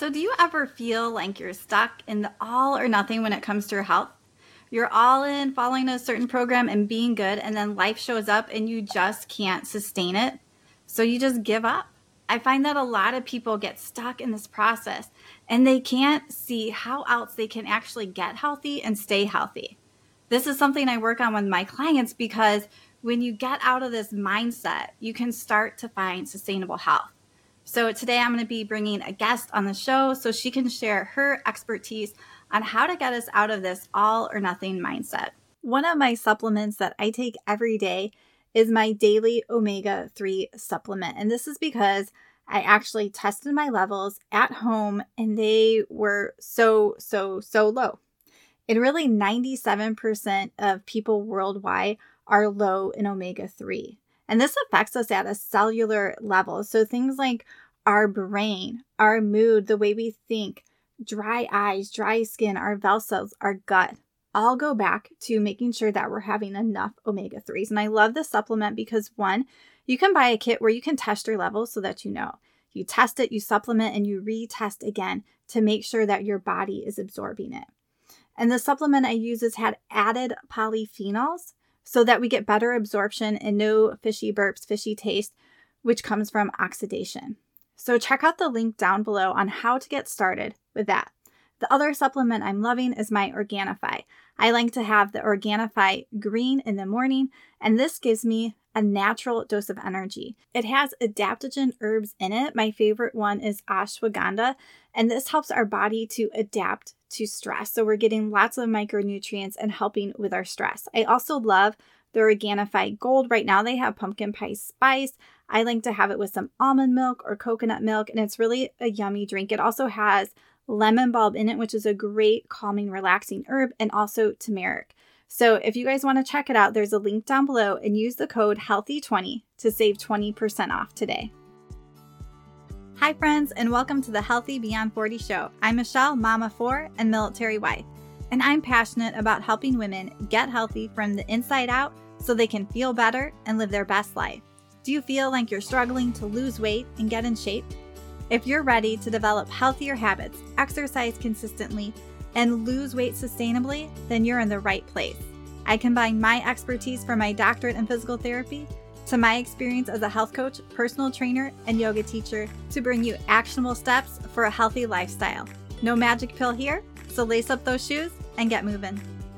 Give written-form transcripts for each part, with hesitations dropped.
So do you ever feel like you're stuck in the all or nothing when it comes to your health? You're all in following a certain program and being good, and then life shows up and you just can't sustain it. So you just give up. I find that a lot of people get stuck in this process and they can't see how else they can actually get healthy and stay healthy. This is something I work on with my clients because when you get out of this mindset, you can start to find sustainable health. So today I'm going to be bringing a guest on the show so she can share her expertise on how to get us out of this all or nothing mindset. One of my supplements that I take every day is my daily omega-3 supplement. And this is because I actually tested my levels at home and they were so low. And really 97% of people worldwide are low in omega-3. And this affects us at a cellular level. So things like our brain, our mood, the way we think, dry eyes, dry skin, our bell cells, our gut, all go back to making sure that we're having enough omega-3s. And I love this supplement because one, you can buy a kit where you can test your levels so that you know. You test it, you supplement, and you retest again to make sure that your body is absorbing it. And the supplement I use has had added polyphenols so that we get better absorption and no fishy burps, fishy taste, which comes from oxidation. So check out the link down below on how to get started with that. The other supplement I'm loving is my Organifi. I like to have the Organifi green in the morning, and this gives me a natural dose of energy. It has adaptogen herbs in it. My favorite one is ashwagandha, and this helps our body to adapt to stress. So we're getting lots of micronutrients and helping with our stress. I also love the Organifi Gold. Right now they have pumpkin pie spice. I like to have it with some almond milk or coconut milk, and it's really a yummy drink. It also has lemon bulb in it, which is a great calming, relaxing herb, and also turmeric. So if you guys want to check it out, there's a link down below and use the code HEALTHY20 to save 20% off today. Hi friends, and welcome to the Healthy Beyond 40 show. I'm Michelle, mama 4 and military wife, and I'm passionate about helping women get healthy from the inside out so they can feel better and live their best life. Do you feel like you're struggling to lose weight and get in shape? If you're ready to develop healthier habits, exercise consistently, and lose weight sustainably, then you're in the right place. I combine my expertise from my doctorate in physical therapy to my experience as a health coach, personal trainer, and yoga teacher to bring you actionable steps for a healthy lifestyle. No magic pill here, so lace up those shoes and get moving.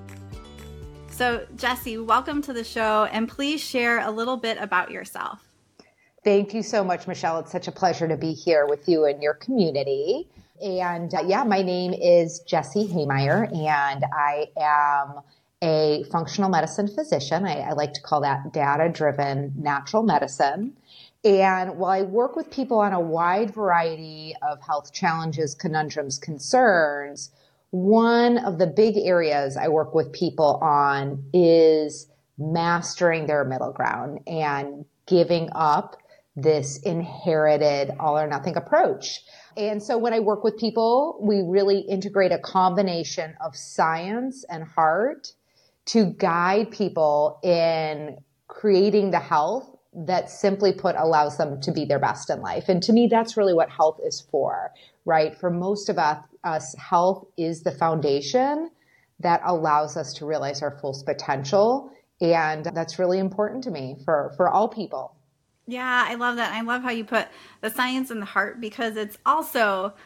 So Jessie, welcome to the show, and please share a little bit about yourself. Thank you so much, Michelle. It's such a pleasure to be here with you and your community. And my name is Jessie Haymeyer, and I am a functional medicine physician. I like to call that data-driven natural medicine. And while I work with people on a wide variety of health challenges, conundrums, concerns, one of the big areas I work with people on is mastering their middle ground and giving up this inherited all or nothing approach. And so when I work with people, we really integrate a combination of science and heart to guide people in creating the health that, simply put, allows them to be their best in life. And to me, that's really what health is for, right? For most of us, health is the foundation that allows us to realize our full potential. And that's really important to me for all people. Yeah, I love that. I love how you put the science and the heart, because it's also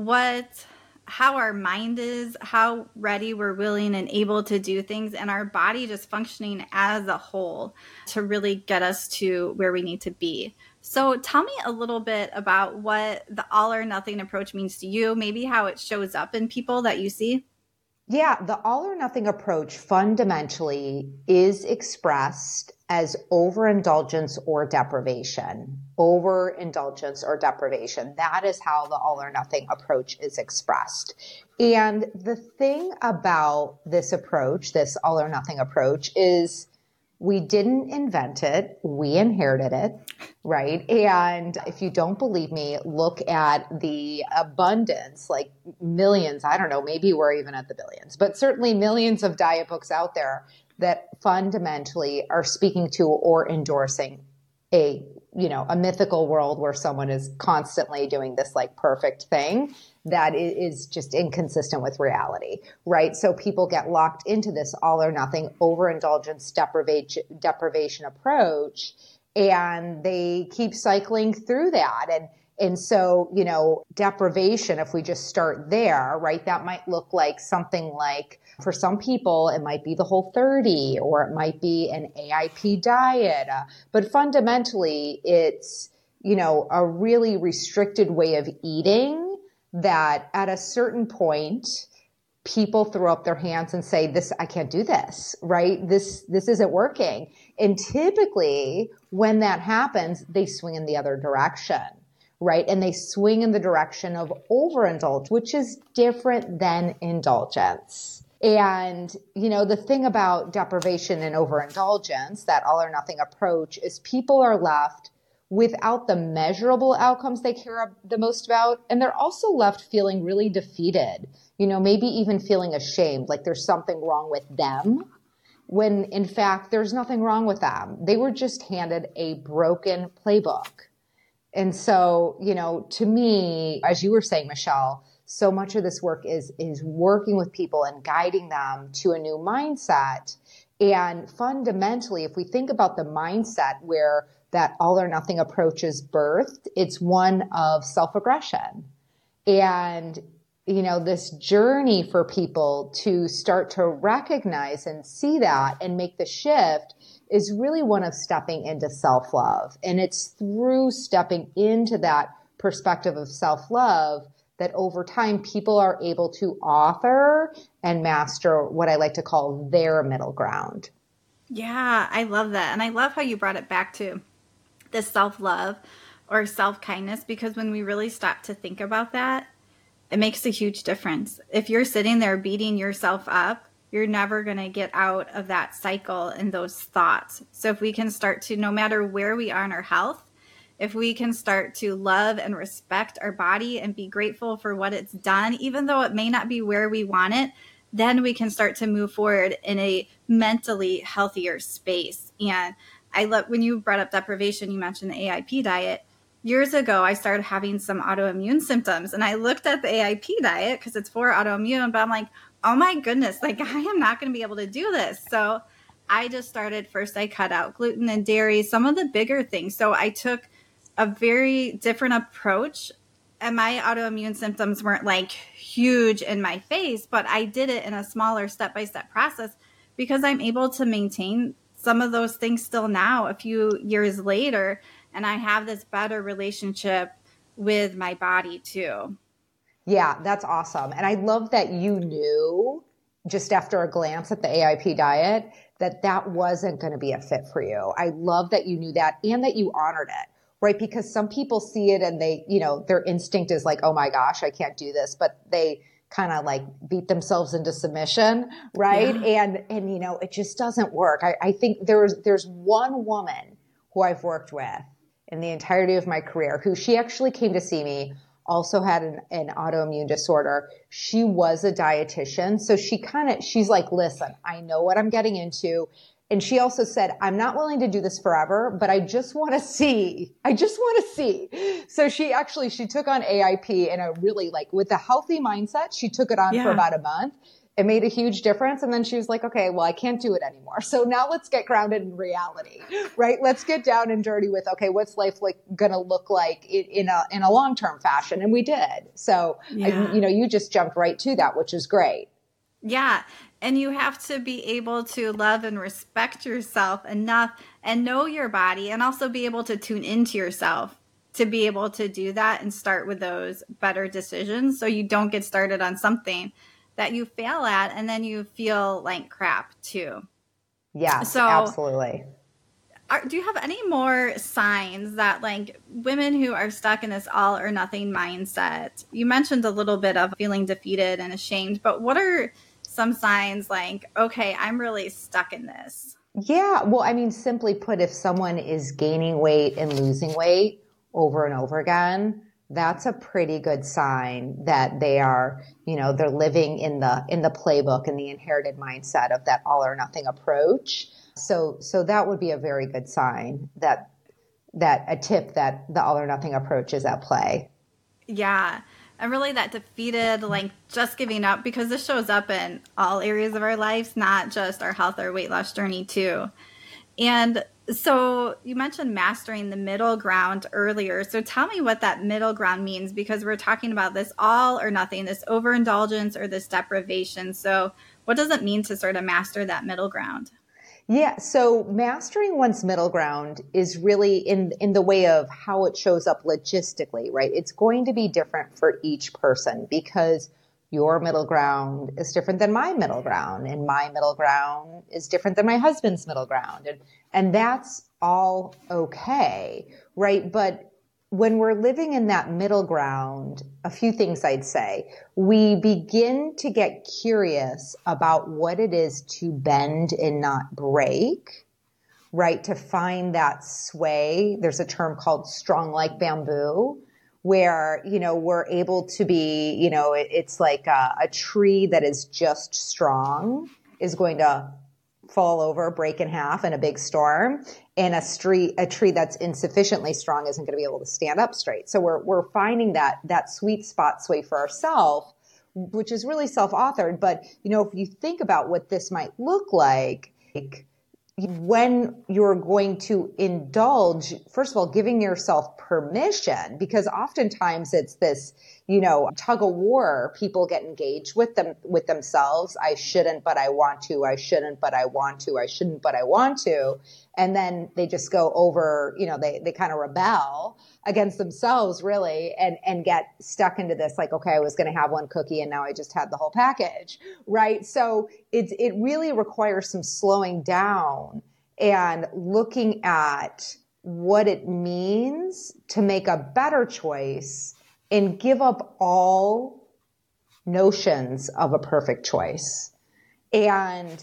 how our mind is, how ready we're willing and able to do things, and our body just functioning as a whole to really get us to where we need to be. So tell me a little bit about what the all or nothing approach means to you, maybe how it shows up in people that you see. Yeah, the all or nothing approach fundamentally is expressed as overindulgence or deprivation. Overindulgence or deprivation. That is how the all or nothing approach is expressed. And the thing about this approach, this all or nothing approach, is we didn't invent it. We inherited it, right? And if you don't believe me, look at the abundance, like millions, I don't know, maybe we're even at the billions, but certainly millions of diet books out there that fundamentally are speaking to or endorsing a a mythical world where someone is constantly doing this like perfect thing that is just inconsistent with reality, right? So people get locked into this all or nothing overindulgence deprivation approach, and they keep cycling through that. And so, deprivation, if we just start there, right, that might look like something like, for some people, it might be the Whole30, or it might be an AIP diet. But fundamentally, it's, a really restricted way of eating that at a certain point, people throw up their hands and say, I can't do this, right? This isn't working. And typically when that happens, they swing in the other direction, right? And they swing in the direction of overindulge, which is different than indulgence. And, the thing about deprivation and overindulgence, that all or nothing approach, is people are left without the measurable outcomes they care the most about. And they're also left feeling really defeated, maybe even feeling ashamed, like there's something wrong with them, when in fact, there's nothing wrong with them. They were just handed a broken playbook. And so, to me, as you were saying, Michelle, so much of this work is working with people and guiding them to a new mindset. And fundamentally, if we think about the mindset where that all or nothing approach is birthed, it's one of self-aggression. And, this journey for people to start to recognize and see that and make the shift is really one of stepping into self-love. And it's through stepping into that perspective of self-love that over time people are able to author and master what I like to call their middle ground. Yeah, I love that. And I love how you brought it back to the self-love or self-kindness, because when we really stop to think about that, it makes a huge difference. If you're sitting there beating yourself up, you're never going to get out of that cycle and those thoughts. So if we can start to, no matter where we are in our health, if we can start to love and respect our body and be grateful for what it's done, even though it may not be where we want it, then we can start to move forward in a mentally healthier space. And I love when you brought up deprivation, you mentioned the AIP diet. Years ago, I started having some autoimmune symptoms, and I looked at the AIP diet because it's for autoimmune, but I'm like, oh my goodness, like I am not going to be able to do this. So I just started, first I cut out gluten and dairy, some of the bigger things. So I took a very different approach, and my autoimmune symptoms weren't like huge in my face, but I did it in a smaller step-by-step process because I'm able to maintain some of those things still now a few years later. And I have this better relationship with my body too. Yeah, that's awesome. And I love that you knew just after a glance at the AIP diet that wasn't going to be a fit for you. I love that you knew that and that you honored it, right? Because some people see it and they, their instinct is like, oh my gosh, I can't do this. But they kind of like beat themselves into submission, right? Yeah. And it just doesn't work. I think there's one woman who I've worked with in the entirety of my career who she actually came to see me, also had an autoimmune disorder. She was a dietitian. So she's like, listen, I know what I'm getting into. And she also said, I'm not willing to do this forever, but I just want to see. So she took on AIP in a really with a healthy mindset. She took it on for about a month. It made a huge difference. And then she was like, okay, well, I can't do it anymore. So now let's get grounded in reality, right? Let's get down and dirty with, okay, what's life going to look like in a long-term fashion? And we did. So, you just jumped right to that, which is great. Yeah. And you have to be able to love and respect yourself enough and know your body, and also be able to tune into yourself to be able to do that and start with those better decisions. So you don't get started on something that you fail at and then you feel like crap too. Yeah, so, absolutely. Do you have any more signs that women who are stuck in this all or nothing mindset? You mentioned a little bit of feeling defeated and ashamed, but what are some signs okay, I'm really stuck in this? Yeah, well, simply put, if someone is gaining weight and losing weight over and over again, that's a pretty good sign that they are, they're living in the playbook and the inherited mindset of that all or nothing approach. So that would be a very good sign that a tip that the all or nothing approach is at play. Yeah. And really that defeated, like just giving up, because this shows up in all areas of our lives, not just our health or weight loss journey too. And so you mentioned mastering the middle ground earlier. So tell me what that middle ground means, because we're talking about this all or nothing, this overindulgence or this deprivation. So what does it mean to sort of master that middle ground? Yeah, so mastering one's middle ground is really in the way of how it shows up logistically, right? It's going to be different for each person because your middle ground is different than my middle ground, and my middle ground is different than my husband's middle ground. And that's all okay, right? But when we're living in that middle ground, a few things I'd say. We begin to get curious about what it is to bend and not break, right? To find that sway. There's a term called strong like bamboo, where, we're able to be, it's like a tree that is just strong is going to fall over, break in half in a big storm, and a tree that's insufficiently strong isn't going to be able to stand up straight. So we're finding that sweet spot sway for ourselves, which is really self-authored. But, if you think about what this might look like when you're going to indulge, first of all, giving yourself permission, because oftentimes it's this, tug of war. People get engaged with themselves. I shouldn't, but I want to. I shouldn't, but I want to. I shouldn't, but I want to. And then they just go over, they kind of rebel against themselves really and get stuck into this, like, okay, I was going to have one cookie and now I just had the whole package, right? So it really requires some slowing down and looking at what it means to make a better choice and give up all notions of a perfect choice. And,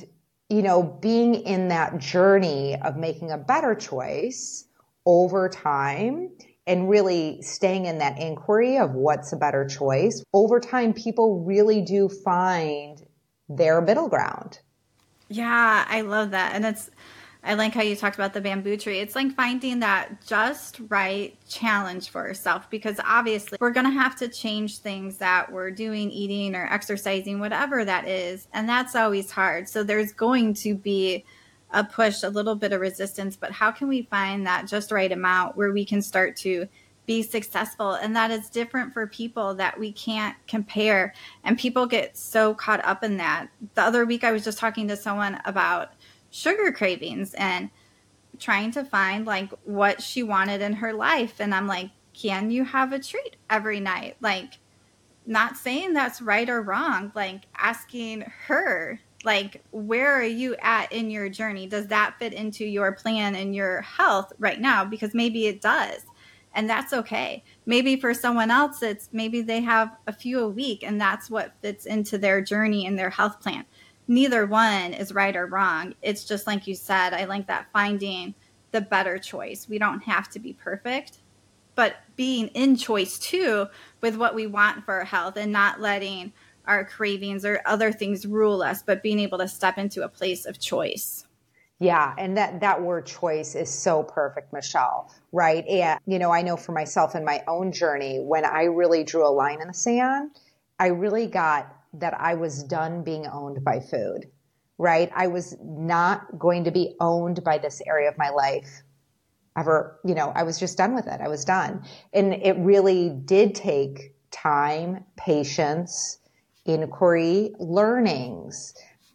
being in that journey of making a better choice over time and really staying in that inquiry of what's a better choice, over time, people really do find their middle ground. Yeah, I love that. And I like how you talked about the bamboo tree. It's like finding that just right challenge for yourself, because obviously we're going to have to change things that we're doing, eating or exercising, whatever that is. And that's always hard. So there's going to be a push, a little bit of resistance, but how can we find that just right amount where we can start to be successful? And that is different for people, that we can't compare. And people get so caught up in that. The other week I was just talking to someone about sugar cravings and trying to find like what she wanted in her life. And I'm like, can you have a treat every night? Like, not saying that's right or wrong, like asking her, like, where are you at in your journey? Does that fit into your plan and your health right now? Because maybe it does. And that's okay. Maybe for someone else, maybe they have a few a week and that's what fits into their journey and their health plan. Neither one is right or wrong. It's just like you said, I like that, finding the better choice. We don't have to be perfect, but being in choice too with what we want for our health and not letting our cravings or other things rule us, but being able to step into a place of choice. Yeah. And that word choice is so perfect, Michelle, right? And, I know for myself in my own journey, when I really drew a line in the sand, I really got that I was done being owned by food, right? I was not going to be owned by this area of my life ever. I was just done with it. I was done. And it really did take time, patience, inquiry, learnings,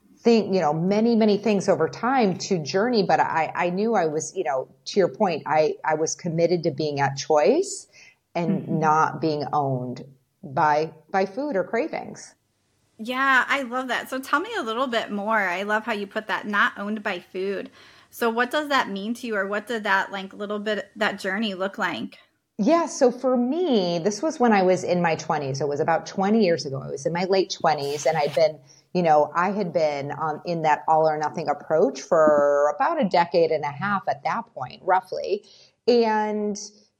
many, many things over time to journey. But I knew I was, to your point, I was committed to being at choice and not being owned by food or cravings. Yeah, I love that. So tell me a little bit more. I love how you put that, not owned by food. So what does that mean to you, or what did that little bit, that journey look like? Yeah. So for me, this was when I was in my 20s. It was about 20 years ago. I was in my late 20s and I'd been, I had been in that all or nothing approach for about a decade and a half at that point, roughly. And,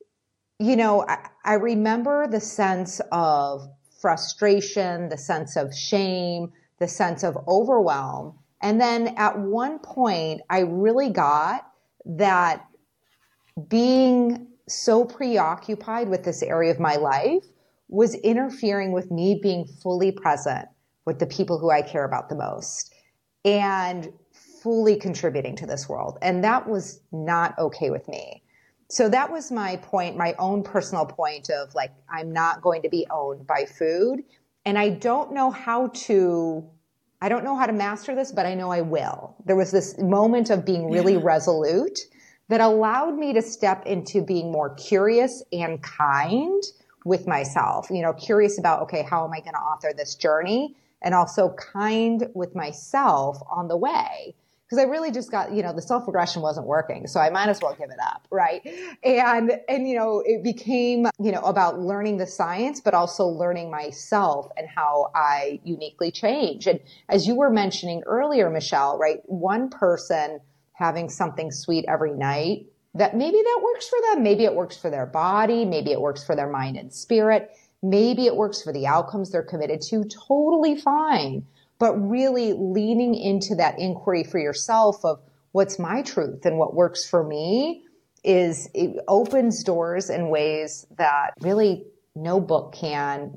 I remember the sense of frustration, the sense of shame, the sense of overwhelm. And then at one point, I really got that being so preoccupied with this area of my life was interfering with me being fully present with the people who I care about the most and fully contributing to this world. And that was not okay with me. So that was my point, my own personal point of like, I'm not going to be owned by food. And I don't know how to master this, but I know I will. There was this moment of being really resolute that allowed me to step into being more curious and kind with myself, curious about, okay, how am I going to author this journey? And also kind with myself on the way. Because I really just got, the self-regression wasn't working. So I might as well give it up. Right. And, it became, about learning the science, but also learning myself and how I uniquely change. And as you were mentioning earlier, Michelle, right, one person having something sweet every night, that maybe that works for them. Maybe it works for their body. Maybe it works for their mind and spirit. Maybe it works for the outcomes they're committed to. Totally fine. But really leaning into that inquiry for yourself of what's my truth and what works for me it opens doors in ways that really no book can,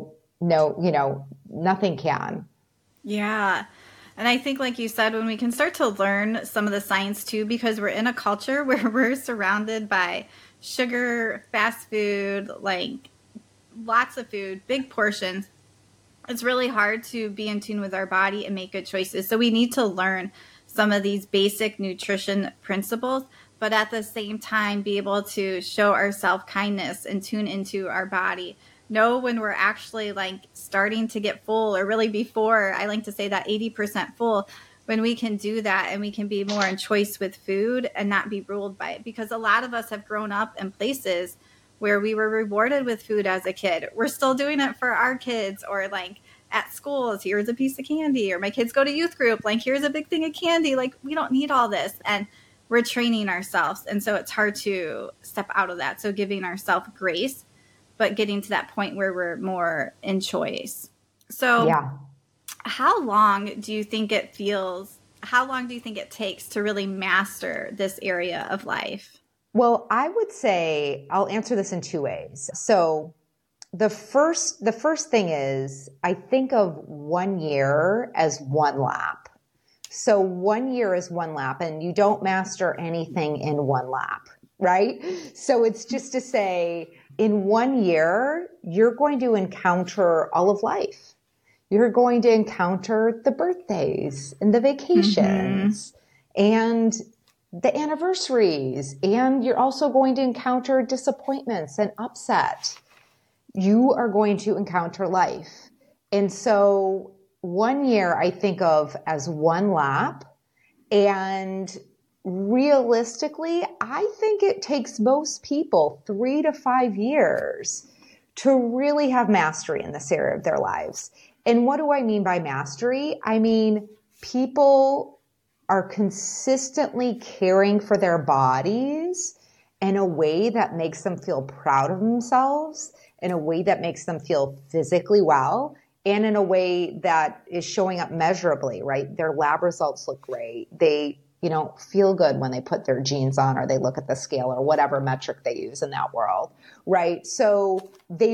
nothing can. Yeah. And I think, like you said, when we can start to learn some of the science too, because we're in a culture where we're surrounded by sugar, fast food, like lots of food, big portions. It's really hard to be in tune with our body and make good choices. So we need to learn some of these basic nutrition principles, but at the same time, be able to show our self-kindness and tune into our body. Know when we're actually like starting to get full, or really before, I like to say that 80% full, when we can do that and we can be more in choice with food and not be ruled by it. Because a lot of us have grown up in places where we were rewarded with food as a kid. We're still doing it for our kids, or like at schools, here's a piece of candy, or my kids go to youth group, like here's a big thing of candy. Like we don't need all this. And we're training ourselves. And so it's hard to step out of that. So giving ourselves grace, but getting to that point where we're more in choice. So how long do you think it takes to really master this area of life? Well, I would say I'll answer this in two ways. So the first thing is I think of 1 year as one lap. So 1 year is one lap, and you don't master anything in one lap, right? So it's just to say in 1 year, you're going to encounter all of life. You're going to encounter the birthdays and the vacations and the anniversaries, and you're also going to encounter disappointments and upset. You are going to encounter life. And so 1 year I think of as one lap, and realistically, I think it takes most people 3 to 5 years to really have mastery in this area of their lives. And what do I mean by mastery? I mean, people are consistently caring for their bodies in a way that makes them feel proud of themselves, in a way that makes them feel physically well, and in a way that is showing up measurably, right? Their lab results look great. They, feel good when they put their jeans on, or they look at the scale, or whatever metric they use in that world, right? So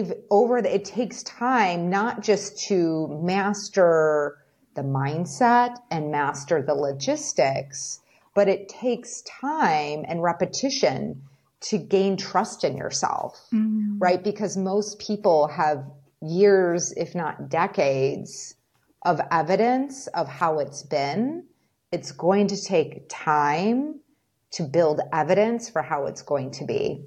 it takes time not just to master the mindset and master the logistics, but it takes time and repetition to gain trust in yourself, right? Because most people have years, if not decades, of evidence of how it's been. It's going to take time to build evidence for how it's going to be.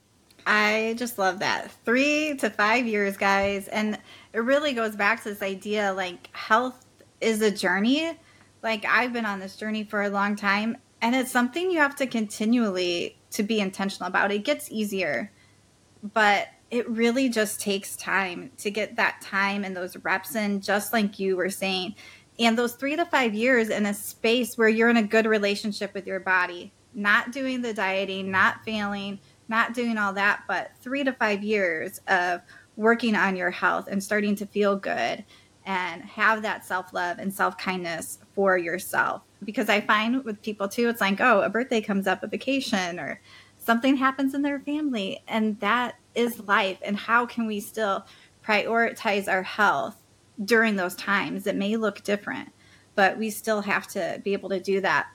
I just love that. 3 to 5 years, guys. And it really goes back to this idea, like health is a journey. Like I've been on this journey for a long time, and it's something you have to continually to be intentional about. It gets easier, but it really just takes time to get that time and those reps in, just like you were saying. And those 3 to 5 years in a space where you're in a good relationship with your body, not doing the dieting, not failing, not doing all that, but 3 to 5 years of working on your health and starting to feel good and have that self-love and self-kindness for yourself. Because I find with people too, it's like, oh, a birthday comes up, a vacation, or something happens in their family, and that is life. And how can we still prioritize our health during those times? It may look different, but we still have to be able to do that.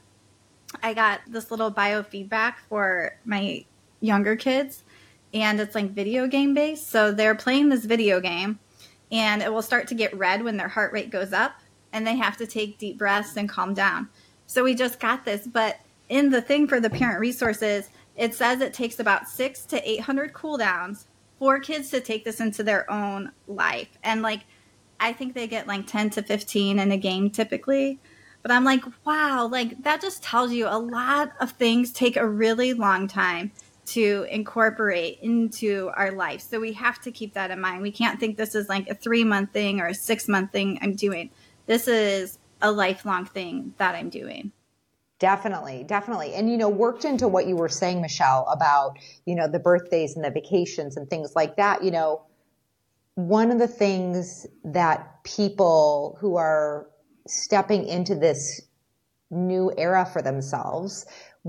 I got this little biofeedback for my younger kids, and it's like video game based. So they're playing this video game, and it will start to get red when their heart rate goes up, and they have to take deep breaths and calm down. So we just got this. But in the thing for the parent resources, it says it takes about 600 to 800 cool downs for kids to take this into their own life. And like, I think they get like 10 to 15 in a game typically. But I'm like, wow, like that just tells you a lot of things take a really long time to incorporate into our life. So we have to keep that in mind. We can't think this is like a 3-month thing or a 6-month thing I'm doing. This is a lifelong thing that I'm doing. Definitely. And, worked into what you were saying, Michelle, about, the birthdays and the vacations and things like that. One of the things that people who are stepping into this new era for themselves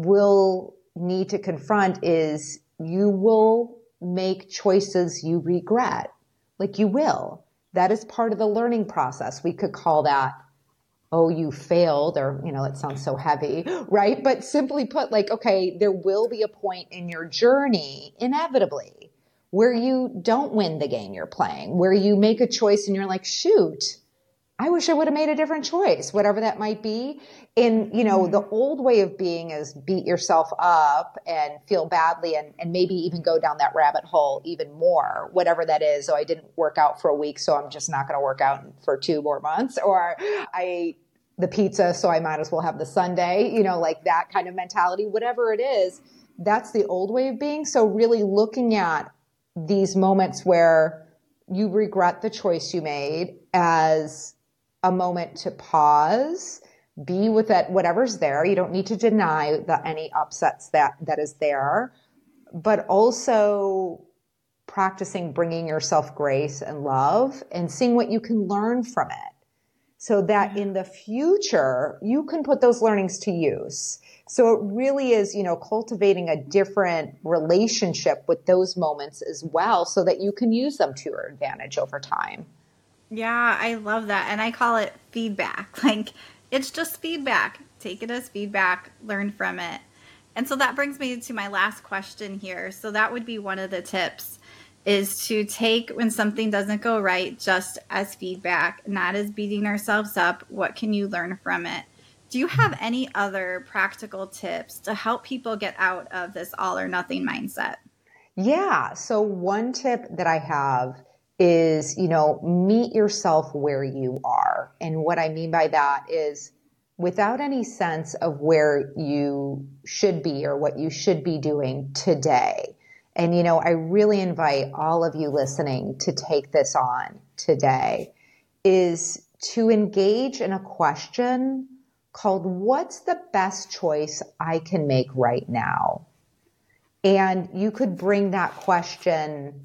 will need to confront is you will make choices you regret. Like you will. That is part of the learning process. We could call that, oh, you failed, or, it sounds so heavy, right? But simply put, like, okay, there will be a point in your journey, inevitably, where you don't win the game you're playing, where you make a choice and you're like, shoot, I wish I would have made a different choice, whatever that might be. And, the old way of being is beat yourself up and feel badly and maybe even go down that rabbit hole even more, whatever that is. So I didn't work out for a week, so I'm just not going to work out for 2 more months. Or I ate the pizza, so I might as well have the sundae, like that kind of mentality, whatever it is. That's the old way of being. So really looking at these moments where you regret the choice you made as a moment to pause, be with that, whatever's there. You don't need to deny any upsets that is there, but also practicing bringing yourself grace and love and seeing what you can learn from it so that in the future you can put those learnings to use. So it really is, cultivating a different relationship with those moments as well so that you can use them to your advantage over time. Yeah, I love that. And I call it feedback. Like, it's just feedback. Take it as feedback, learn from it. And so that brings me to my last question here. So that would be one of the tips, is to take when something doesn't go right just as feedback, not as beating ourselves up. What can you learn from it? Do you have any other practical tips to help people get out of this all or nothing mindset? Yeah. So one tip that I have is, meet yourself where you are. And what I mean by that is without any sense of where you should be or what you should be doing today. And, I really invite all of you listening to take this on today, is to engage in a question called, what's the best choice I can make right now? And you could bring that question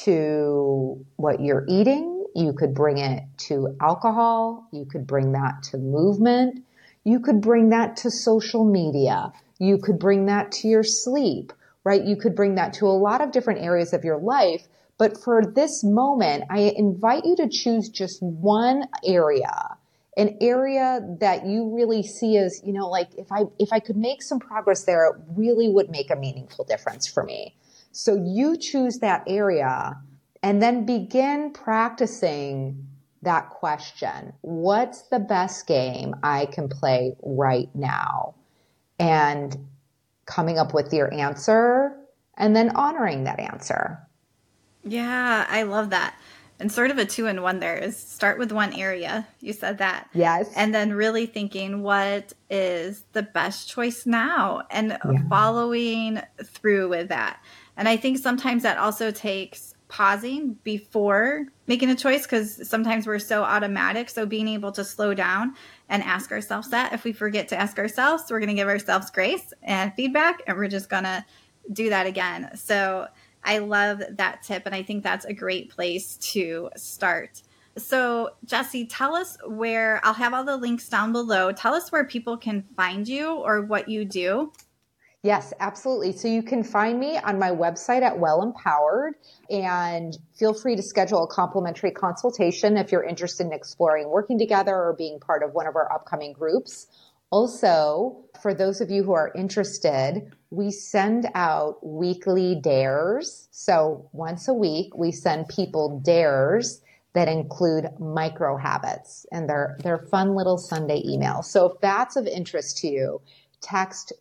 to what you're eating. You could bring it to alcohol. You could bring that to movement. You could bring that to social media. You could bring that to your sleep, right? You could bring that to a lot of different areas of your life. But for this moment, I invite you to choose just one area, an area that you really see as, like if I could make some progress there, it really would make a meaningful difference for me. So you choose that area and then begin practicing that question. What's the best game I can play right now? And coming up with your answer and then honoring that answer. Yeah, I love that. And sort of a 2-in-1 there is start with one area. You said that. Yes. And then really thinking, what is the best choice now? And following through with that. And I think sometimes that also takes pausing before making a choice, because sometimes we're so automatic. So being able to slow down and ask ourselves that. If we forget to ask ourselves, we're going to give ourselves grace and feedback, and we're just going to do that again. So I love that tip, and I think that's a great place to start. So Jessie, tell us where, I'll have all the links down below. Tell us where people can find you or what you do. Yes, absolutely. So you can find me on my website at Well Empowered, and feel free to schedule a complimentary consultation if you're interested in exploring working together or being part of one of our upcoming groups. Also, for those of you who are interested, we send out weekly dares. So once a week, we send people dares that include micro habits, and they're fun little Sunday emails. So if that's of interest to you, text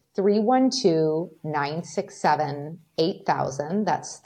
312-967-8000. That's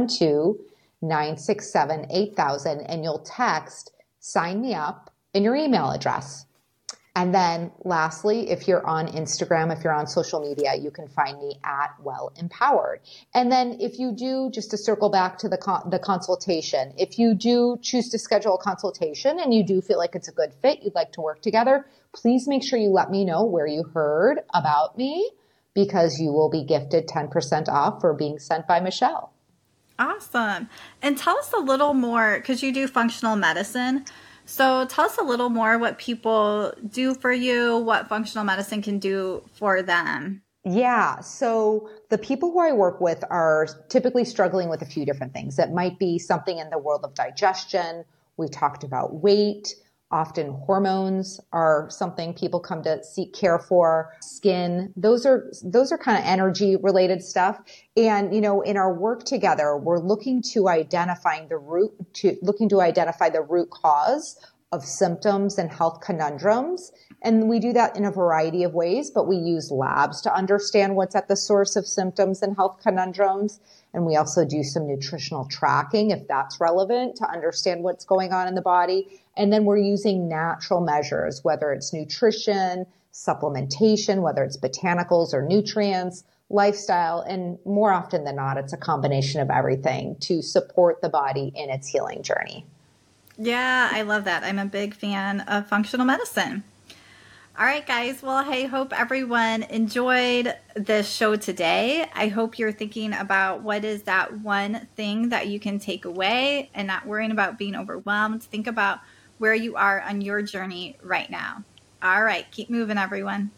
312-967-8000. And you'll text, sign me up, and your email address. And then lastly, if you're on Instagram, if you're on social media, you can find me at Well Empowered. And then if you do, just to circle back to the consultation, if you do choose to schedule a consultation and you do feel like it's a good fit, you'd like to work together, please make sure you let me know where you heard about me, because you will be gifted 10% off for being sent by Michelle. Awesome. And tell us a little more, because you do functional medicine. So tell us a little more what people do for you, what functional medicine can do for them. Yeah. So the people who I work with are typically struggling with a few different things. It might be something in the world of digestion. We talked about weight. Often hormones are something people come to seek care for. Skin. Those are kind of energy related stuff. And, in our work together, we're looking to identify the root cause of symptoms and health conundrums. And we do that in a variety of ways, but we use labs to understand what's at the source of symptoms and health conundrums. And we also do some nutritional tracking, if that's relevant, to understand what's going on in the body. And then we're using natural measures, whether it's nutrition, supplementation, whether it's botanicals or nutrients, lifestyle, and more often than not, it's a combination of everything to support the body in its healing journey. Yeah, I love that. I'm a big fan of functional medicine. All right, guys. Well, I hope everyone enjoyed this show today. I hope you're thinking about what is that one thing that you can take away and not worrying about being overwhelmed. Think about where you are on your journey right now. All right. Keep moving, everyone.